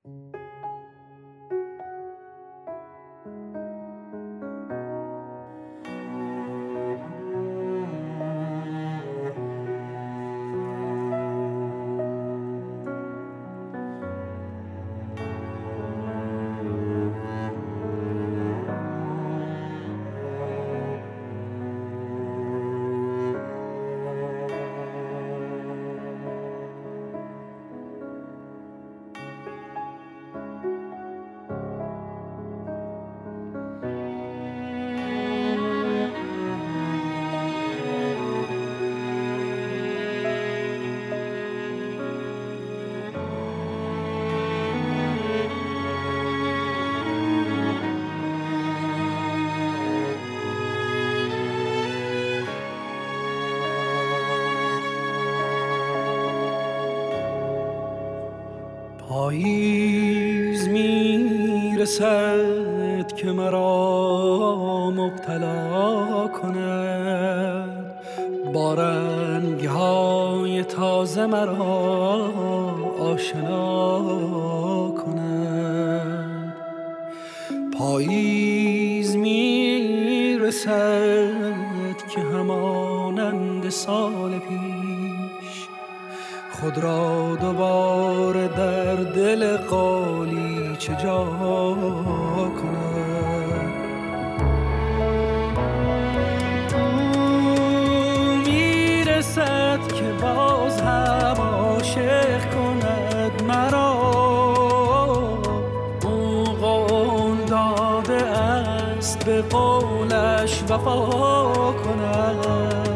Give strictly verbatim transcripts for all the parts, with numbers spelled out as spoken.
پاییز میرسد که مرا مبتلا کند، با رنگ‌های تازه مرا آشنا کند. پاییز میرسد که همانند سال پیش خود را دوباره در دل قالیچه جا کند. او میرسد که باز هم عاشق کند مرا، او قول داده است به قولش وفا کند.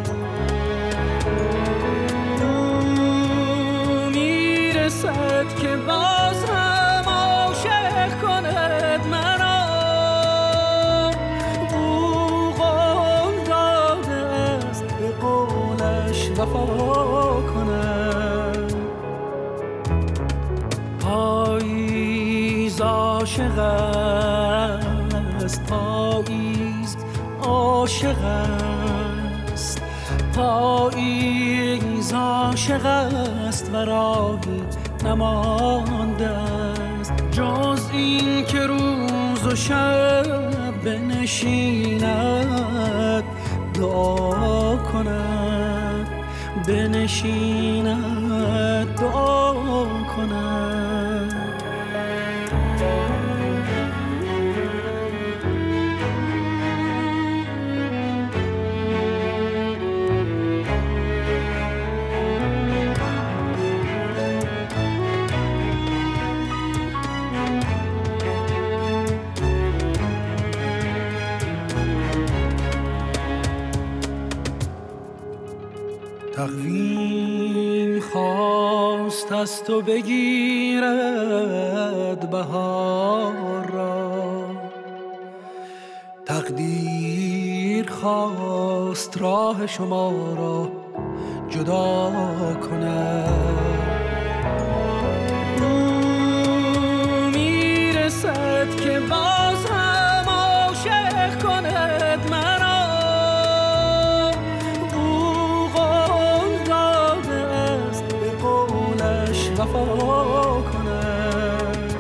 که باز هم عاشق کند مرا، او قول داده است به قولش وفا کند. پاییز عاشق است، پاییز عاشق است، پاییز عاشق است و راهی نمانده است جز این که روز و شب بنشیند دعا کند، بنشیند دعا کند. تقویم خواست از تو بگیرد بهار را، تقدیر خواست راه شما را جدا کند. او میرسد که باز هم عاشق کند مرا، وفا کند.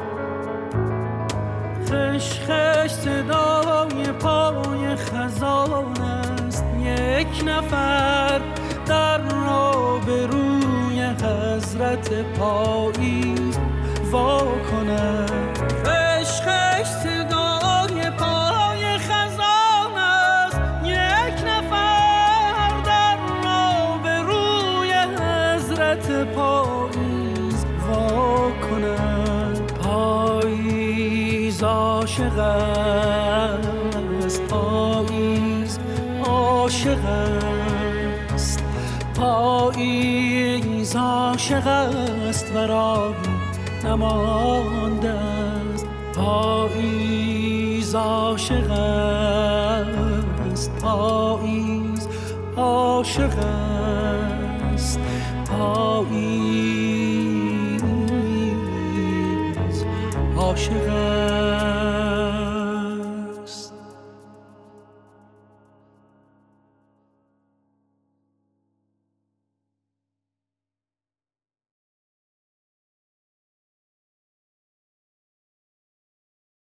خش خش صدای پای خزان است، یک نفر در را به روی حضرت پاییز وا کند. خش خش صدای پای خزان است، یک نفر در را به روی حضرت پاییز وا کند. پاییز عاشق است، پاییز عاشق است، پاییز عاشق است و راهی نمانده است. پاییز عاشق است، پاییز عاشق است، پاییز عاشق است.